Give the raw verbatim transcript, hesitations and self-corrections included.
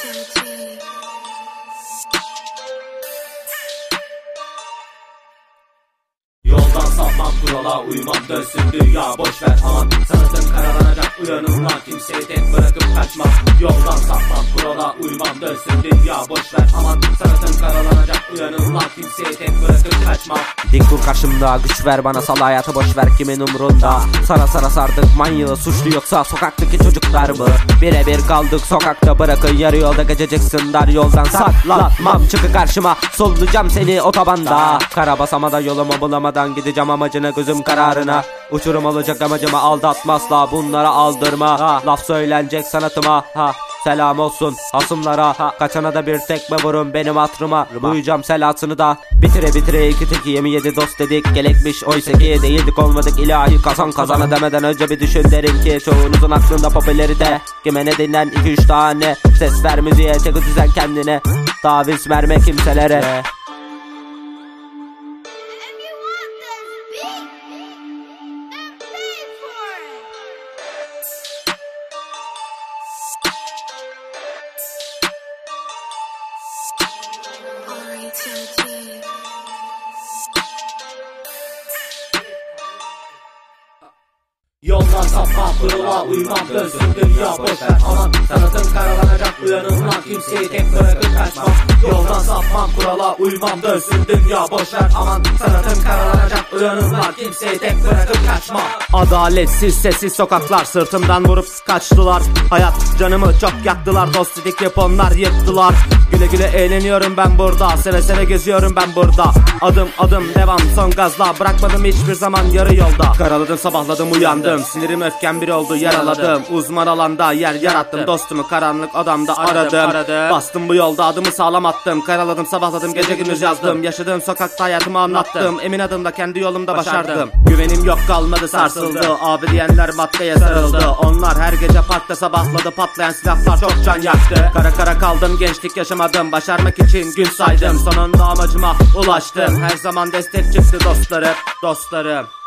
Yoldan sapmam, kurala uymam, dönsün dünya boşver aman. Sanatım karalanacak, uyanın lan, kimseyi tek bırakıp kaçmam. Yoldan sapmam, kurala uymam, dönsün dünya boşver aman. Sanatım karalanacak, uyanın lan, kimseyi tek bırakıp kaçmam. Dik dur karşımda, güç ver bana, sal hayatı boşver, kimin umrunda. Sara sara sardık manyağı, suçlu yoksa sokaktaki çocuklar mı? Birebir kaldık sokakta, bırakın yarı yolda geçeceksin dar yoldan. Saklanmam, çıkı karşıma, sollayacağım seni otobanda. Kara basamada yolumu bulamadan gideceğim amacına, gözüm kararına. Uçurum olacak amacıma, aldatma asla, bunlara aldırma. ha, Laf söylenecek sanatıma, ha selam olsun hasımlara, ha, kaçana da bir tekme vurun benim hatırıma. Duyacağım selasını da, bitire bitire iki teki yemi yedi dost dedik. Gelekmiş oysa ki değildik, olmadık ilahi kazan kazana demeden önce bir düşün derim ki çoğunuzun aklında popülerite. Kime ne dinlen iki üç tane ses ver müziğe, çeki düzen kendine, taviz verme kimselere. Yoldan sapmam, kurala uymam, dönsün dünya boşver aman. Sanatım karalanacak, uyanın lan, kimseyi tek bırakıp kaçmam. Yoldan sapmam, kurala uymam, dönsün dünya boşver aman. Sanatım karalanacak, uyanın lan, kimseyi tek bırakıp kaçmam. Adaletsiz sessiz sokaklar, sırtımdan vurup kaçtılar. Hayat canımı çok yaktılar, dost dedik hep onlar yıktılar. Güle güle eğleniyorum ben burada, seve seve geziyorum ben burada. Adım adım devam, son gazla, bırakmadım hiçbir zaman yarı yolda. Karaladım sabahladım uyandım, sinirim öfkem bir oldu yaraladım. Uzman alanda yer yarattım, dostumu karanlık odamda aradım. Bastım bu yolda, adımı sağlam attım. Karaladım sabahladım, gece gündüz yazdım. Yaşadığım sokakta hayatımı anlattım, emin adımda kendi yolumda başardım. Güvenim yok kalmadı, sarsıldı, abi diyenler maddeye sarıldı. Onlar her gece parkta sabahladı, patlayan silahlar çok can yaktı. Kara kara kaldım, gençlik yaşamadım, başarmak için gün saydım. Sonunda amacıma ulaştım, her zaman destek çıktı dostlarım, dostlarım.